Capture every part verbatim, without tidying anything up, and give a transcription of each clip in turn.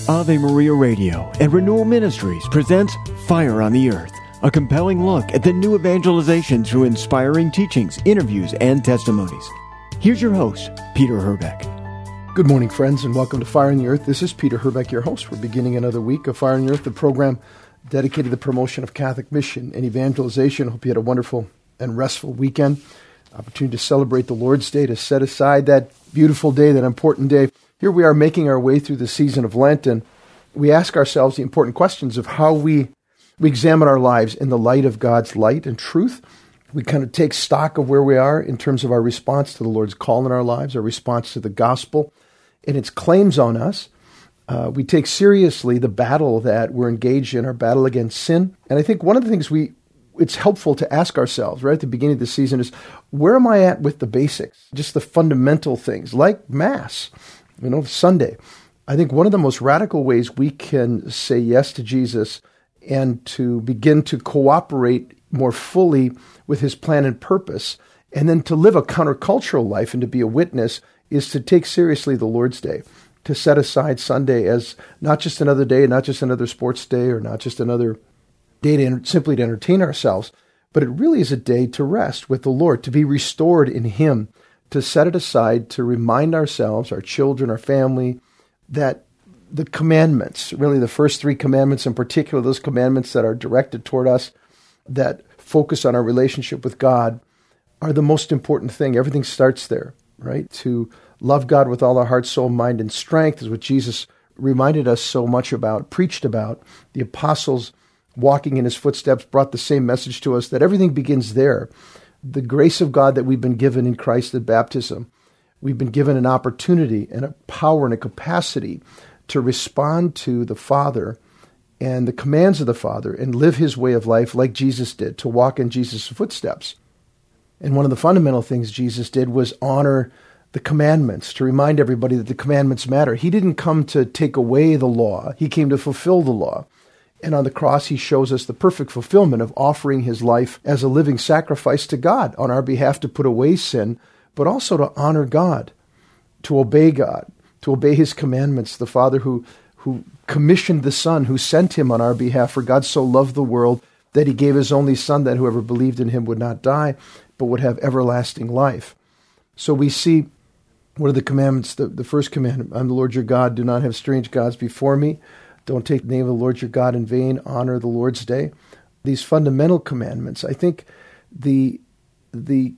Ave Maria Radio and Renewal Ministries presents Fire on the Earth, a compelling look at the new evangelization through inspiring teachings, interviews, and testimonies. Here's your host, Peter Herbeck. Good morning, friends, and welcome to Fire on the Earth. This is Peter Herbeck, your host. We're beginning another week of Fire on the Earth, the program dedicated to the promotion of Catholic mission and evangelization. Hope you had a wonderful and restful weekend. Opportunity to celebrate the Lord's Day, to set aside that beautiful day, that important day. Here we are making our way through the season of Lent, and we ask ourselves the important questions of how we, we examine our lives in the light of God's light and truth. We kind of take stock of where we are in terms of our response to the Lord's call in our lives, our response to the gospel and its claims on us. Uh, we take seriously the battle that we're engaged in, our battle against sin. And I think one of the things we it's helpful to ask ourselves right at the beginning of the season is, where am I at with the basics? Just the fundamental things like Mass, you know, Sunday. I think one of the most radical ways we can say yes to Jesus and to begin to cooperate more fully with his plan and purpose, and then to live a countercultural life and to be a witness, is to take seriously the Lord's Day, to set aside Sunday as not just another day, not just another sports day, or not just another day to enter, simply to entertain ourselves, but it really is a day to rest with the Lord, to be restored in him, to set it aside, to remind ourselves, our children, our family, that the commandments, really the first three commandments in particular, those commandments that are directed toward us, that focus on our relationship with God, are the most important thing. Everything starts there, right? To love God with all our heart, soul, mind, and strength is what Jesus reminded us so much about, preached about. The apostles, walking in his footsteps, brought the same message to us, that everything begins there. The grace of God that we've been given in Christ at baptism, we've been given an opportunity and a power and a capacity to respond to the Father and the commands of the Father and live his way of life like Jesus did, to walk in Jesus' footsteps. And one of the fundamental things Jesus did was honor the commandments, to remind everybody that the commandments matter. He didn't come to take away the law. He came to fulfill the law. And on the cross, he shows us the perfect fulfillment of offering his life as a living sacrifice to God on our behalf, to put away sin, but also to honor God, to obey God, to obey his commandments. The Father who, who commissioned the Son, who sent him on our behalf. For God so loved the world that he gave his only Son, that whoever believed in him would not die, but would have everlasting life. So we see, what are the commandments? The, the first commandment, I'm the Lord your God, do not have strange gods before me. Don't take the name of the Lord your God in vain. Honor the Lord's day. These fundamental commandments, I think the the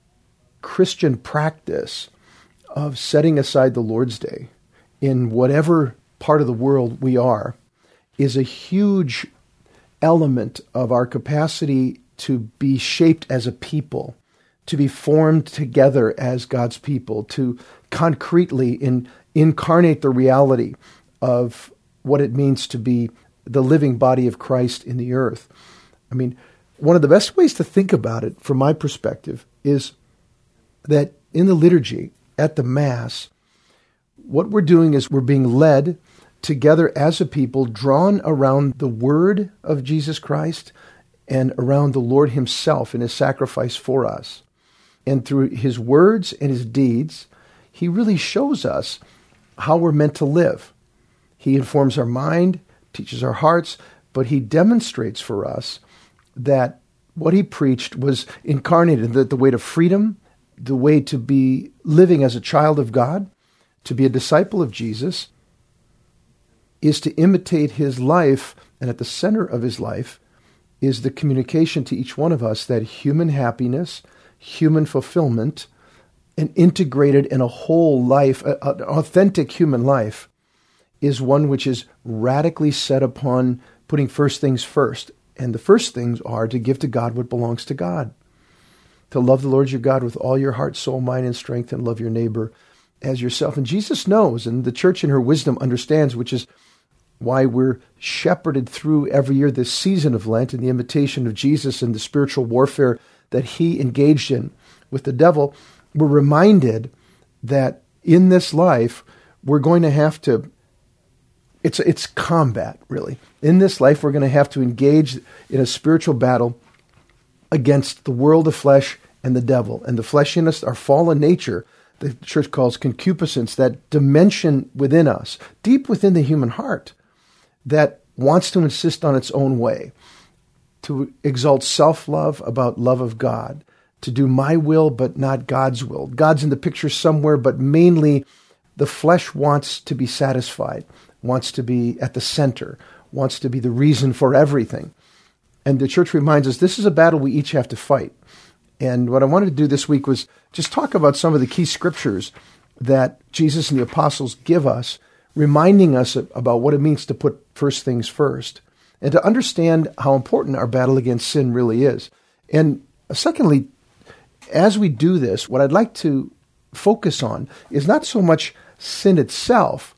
Christian practice of setting aside the Lord's day in whatever part of the world we are is a huge element of our capacity to be shaped as a people, to be formed together as God's people, to concretely in, incarnate the reality of what it means to be the living body of Christ in the earth. I mean, one of the best ways to think about it, from my perspective, is that in the liturgy, at the Mass, what we're doing is we're being led together as a people, drawn around the word of Jesus Christ and around the Lord himself and his sacrifice for us. And through his words and his deeds, he really shows us how we're meant to live. He informs our mind, teaches our hearts, but he demonstrates for us that what he preached was incarnated, that the way to freedom, the way to be living as a child of God, to be a disciple of Jesus, is to imitate his life, and at the center of his life is the communication to each one of us that human happiness, human fulfillment, an integrated and a whole life, an authentic human life, is one which is radically set upon putting first things first. And the first things are to give to God what belongs to God, to love the Lord your God with all your heart, soul, mind, and strength, and love your neighbor as yourself. And Jesus knows, and the church in her wisdom understands, which is why we're shepherded through every year this season of Lent and the imitation of Jesus and the spiritual warfare that he engaged in with the devil. We're reminded that in this life, we're going to have to It's it's combat, really. In this life, we're going to have to engage in a spiritual battle against the world of flesh and the devil. And the fleshiness, our fallen nature, the church calls concupiscence, that dimension within us, deep within the human heart, that wants to insist on its own way, to exalt self-love about love of God, to do my will but not God's will. God's in the picture somewhere, but mainly the flesh wants to be satisfied, wants to be at the center, wants to be the reason for everything. And the church reminds us this is a battle we each have to fight. And what I wanted to do this week was just talk about some of the key scriptures that Jesus and the apostles give us, reminding us about what it means to put first things first, and to understand how important our battle against sin really is. And secondly, as we do this, what I'd like to focus on is not so much sin itself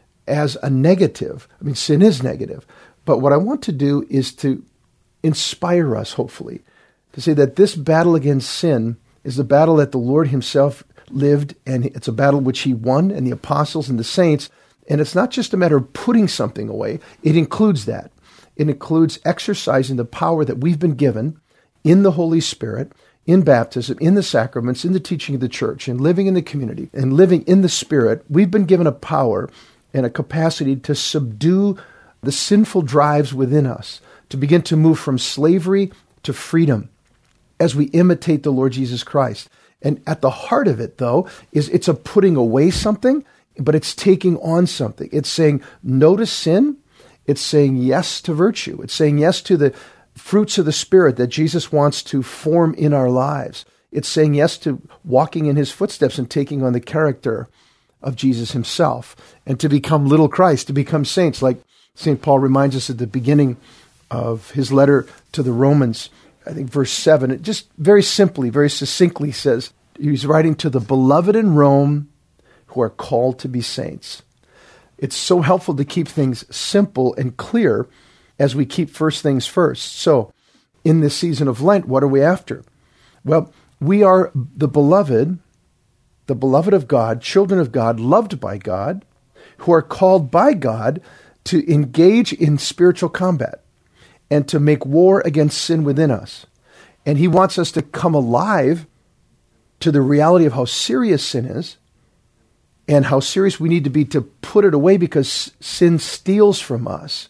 as a negative. I mean, sin is negative. But what I want to do is to inspire us, hopefully, to say that this battle against sin is a battle that the Lord himself lived, and it's a battle which he won, and the apostles and the saints. And it's not just a matter of putting something away. It includes that. It includes exercising the power that we've been given in the Holy Spirit, in baptism, in the sacraments, in the teaching of the church, and living in the community, and living in the Spirit. We've been given a power and a capacity to subdue the sinful drives within us, to begin to move from slavery to freedom as we imitate the Lord Jesus Christ. And at the heart of it, though, is it's a putting away something, but it's taking on something. It's saying no to sin. It's saying yes to virtue. It's saying yes to the fruits of the Spirit that Jesus wants to form in our lives. It's saying yes to walking in his footsteps and taking on the character of Jesus himself, and to become little Christ, to become saints, like Saint Paul reminds us at the beginning of his letter to the Romans, I think verse seven. It just very simply, very succinctly says, he's writing to the beloved in Rome who are called to be saints. It's so helpful to keep things simple and clear as we keep first things first. So in this season of Lent, what are we after? Well, we are the beloved, the beloved of God, children of God, loved by God, who are called by God to engage in spiritual combat and to make war against sin within us. And he wants us to come alive to the reality of how serious sin is and how serious we need to be to put it away, because sin steals from us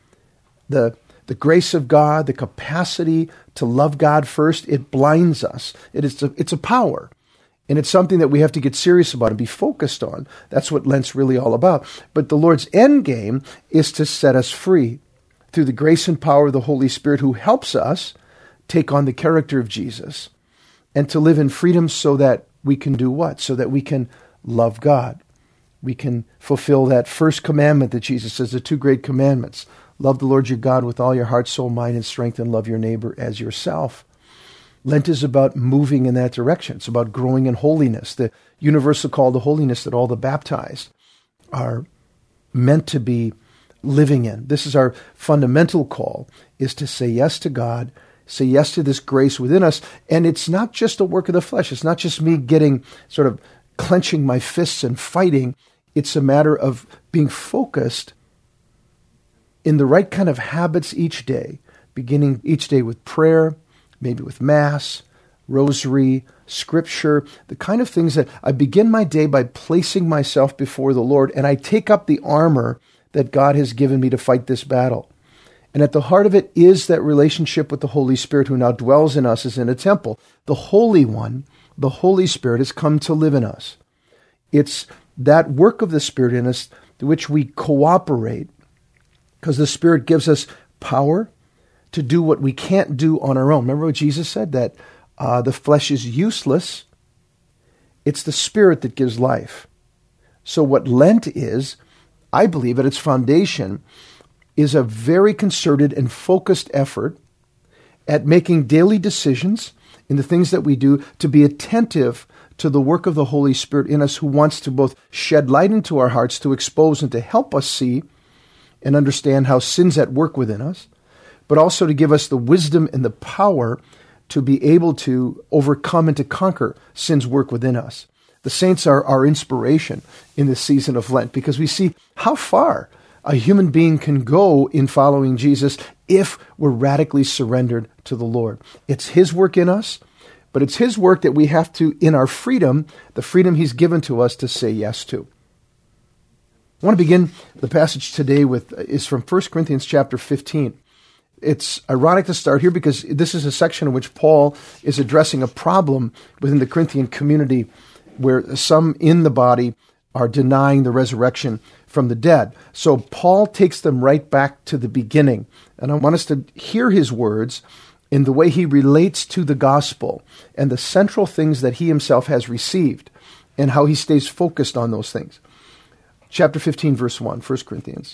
the, the grace of God, the capacity to love God first. It blinds us. It is a, it's a power. And it's something that we have to get serious about and be focused on. That's what Lent's really all about. But the Lord's end game is to set us free through the grace and power of the Holy Spirit, who helps us take on the character of Jesus and to live in freedom, so that we can do what? So that we can love God. We can fulfill that first commandment that Jesus says, the two great commandments. Love the Lord your God with all your heart, soul, mind, and strength, and love your neighbor as yourself. Lent is about moving in that direction. It's about growing in holiness, the universal call to holiness that all the baptized are meant to be living in. This is our fundamental call, is to say yes to God, say yes to this grace within us. And it's not just a work of the flesh. It's not just me getting sort of clenching my fists and fighting. It's a matter of being focused in the right kind of habits each day, beginning each day with prayer, maybe with Mass, Rosary, Scripture, the kind of things that I begin my day by placing myself before the Lord, and I take up the armor that God has given me to fight this battle. And at the heart of it is that relationship with the Holy Spirit, who now dwells in us as in a temple. The Holy One, the Holy Spirit, has come to live in us. It's that work of the Spirit in us to which we cooperate, because the Spirit gives us power to do what we can't do on our own. Remember what Jesus said, that uh, the flesh is useless. It's the Spirit that gives life. So what Lent is, I believe at its foundation, is a very concerted and focused effort at making daily decisions in the things that we do to be attentive to the work of the Holy Spirit in us, who wants to both shed light into our hearts, to expose and to help us see and understand how sin's at work within us, but also to give us the wisdom and the power to be able to overcome and to conquer sin's work within us. The saints are our inspiration in this season of Lent, because we see how far a human being can go in following Jesus if we're radically surrendered to the Lord. It's his work in us, but But it's his work that we have to, in our freedom, the freedom he's given to us, to say yes to. I want to begin the passage today with is from First Corinthians chapter fifteen. It's ironic to start here because this is a section in which Paul is addressing a problem within the Corinthian community where some in the body are denying the resurrection from the dead. So Paul takes them right back to the beginning. And I want us to hear his words in the way he relates to the gospel and the central things that he himself has received and how he stays focused on those things. Chapter fifteen, verse one, First Corinthians.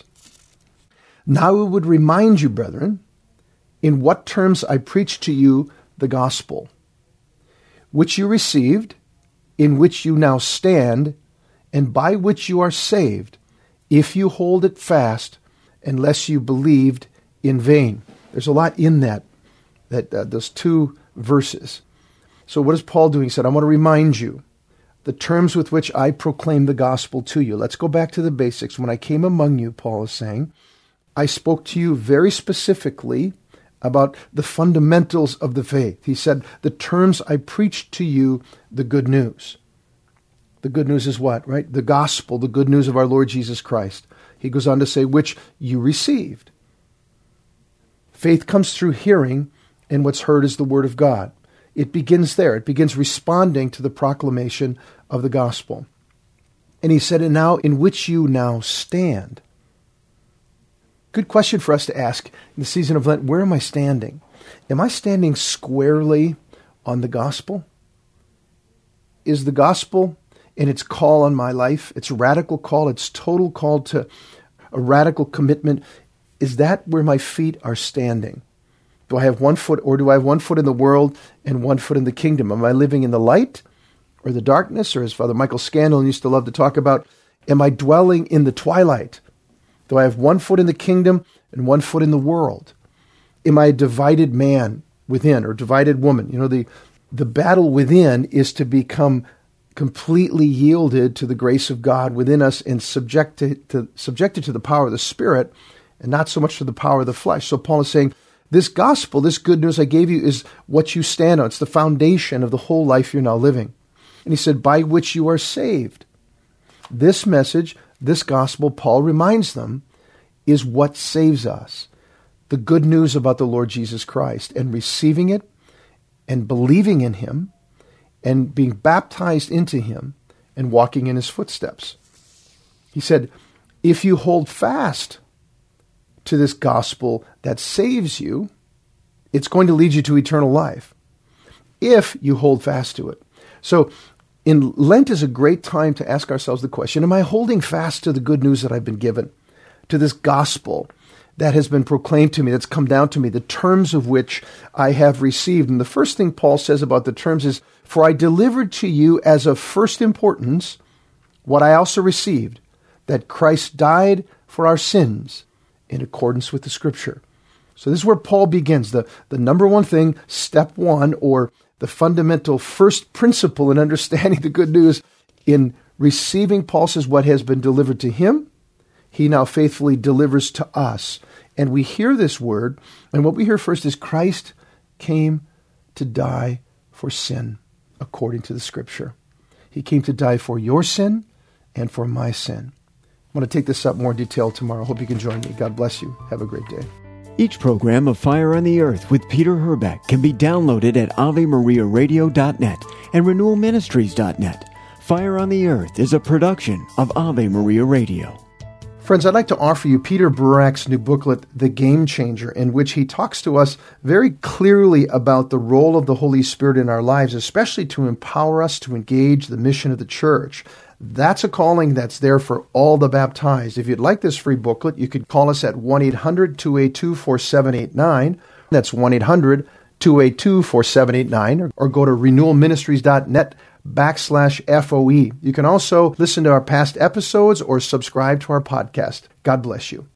Now I would remind you, brethren, in what terms I preached to you the gospel, which you received, in which you now stand, and by which you are saved, if you hold it fast, unless you believed in vain. There's a lot in that, that uh, those two verses. So what is Paul doing? He said, I want to remind you the terms with which I proclaim the gospel to you. Let's go back to the basics. When I came among you, Paul is saying, I spoke to you very specifically about the fundamentals of the faith. He said, the terms I preached to you, the good news. The good news is what, right? The gospel, the good news of our Lord Jesus Christ. He goes on to say, which you received. Faith comes through hearing, and what's heard is the word of God. It begins there. It begins responding to the proclamation of the gospel. And he said, and now in which you now stand. Good question for us to ask in the season of Lent. Where am I standing? Am I standing squarely on the gospel? Is the gospel in its call on my life, its radical call, its total call to a radical commitment, is that where my feet are standing? Do I have one foot, or do I have one foot in the world and one foot in the kingdom? Am I living in the light or the darkness? Or as Father Michael Scandal used to love to talk about, am I dwelling in the twilight? Do I have one foot in the kingdom and one foot in the world? Am I a divided man within or divided woman? You know, the, the battle within is to become completely yielded to the grace of God within us and subjected to, subjected to the power of the Spirit and not so much to the power of the flesh. So Paul is saying, this gospel, this good news I gave you is what you stand on. It's the foundation of the whole life you're now living. And he said, by which you are saved. This message, this gospel, Paul reminds them, is what saves us. The good news about the Lord Jesus Christ, and receiving it and believing in him and being baptized into him and walking in his footsteps. He said, if you hold fast to this gospel that saves you, it's going to lead you to eternal life if you hold fast to it. So in Lent is a great time to ask ourselves the question, am I holding fast to the good news that I've been given, to this gospel that has been proclaimed to me, that's come down to me, the terms of which I have received? And the first thing Paul says about the terms is, for I delivered to you as of first importance what I also received, that Christ died for our sins in accordance with the Scripture. So this is where Paul begins. The, the number one thing, step one, or the fundamental first principle in understanding the good news in receiving, Paul says, what has been delivered to him, he now faithfully delivers to us. And we hear this word, and what we hear first is Christ came to die for sin, according to the Scripture. He came to die for your sin and for my sin. I want to take this up more in detail tomorrow. Hope you can join me. God bless you. Have a great day. Each program of Fire on the Earth with Peter Herbeck can be downloaded at ave maria radio dot net and renewal ministries dot net. Fire on the Earth is a production of Ave Maria Radio. Friends, I'd like to offer you Peter Burak's new booklet, The Game Changer, in which he talks to us very clearly about the role of the Holy Spirit in our lives, especially to empower us to engage the mission of the church. That's a calling that's there for all the baptized. If you'd like this free booklet, you could call us at one eight hundred two eight two four seven eight nine. That's one eight hundred two eight two four seven eight nine, or, or go to renewal ministries dot net backslash F O E. You can also listen to our past episodes or subscribe to our podcast. God bless you.